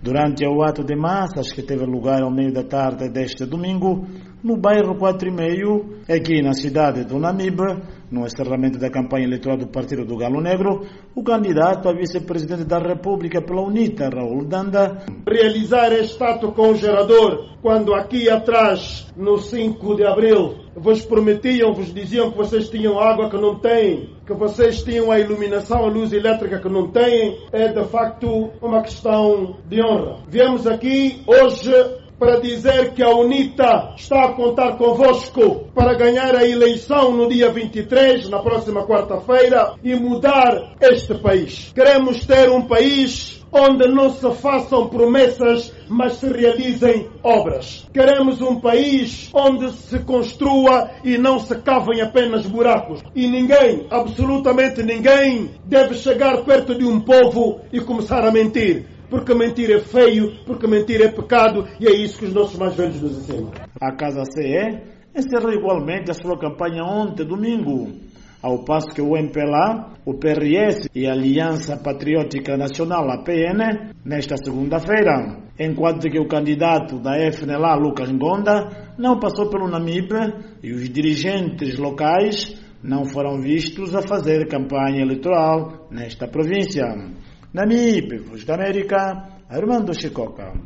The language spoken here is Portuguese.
Durante o ato de massas que teve lugar ao meio da tarde deste domingo, no bairro 4,5, aqui na cidade do Namibe, no encerramento da campanha eleitoral do Partido do Galo Negro, o candidato a vice-presidente da República pela UNITA, Raul Danda, realizar este ato com o gerador, quando aqui atrás, no 5 de abril, vos diziam que vocês tinham água que não têm, que vocês tinham a iluminação, a luz elétrica que não têm, é de facto uma questão de honra. Viemos aqui hoje para dizer que a UNITA está a contar convosco para ganhar a eleição no dia 23, na próxima quarta-feira, e mudar este país. Queremos ter um país onde não se façam promessas, mas se realizem obras. Queremos um país onde se construa e não se cavem apenas buracos. E ninguém, absolutamente ninguém, deve chegar perto de um povo e começar a mentir. Porque mentir é feio, porque mentir é pecado, e é isso que os nossos mais velhos nos ensinam. A Casa CE encerrou igualmente a sua campanha ontem, domingo, ao passo que o MPLA, o PRS e a Aliança Patriótica Nacional, a PN, nesta segunda-feira, enquanto que o candidato da FNLA, Lucas Ngonda, não passou pelo Namibe e os dirigentes locais não foram vistos a fazer campanha eleitoral nesta província. Namibe, Voz da América, Armando Chicoca.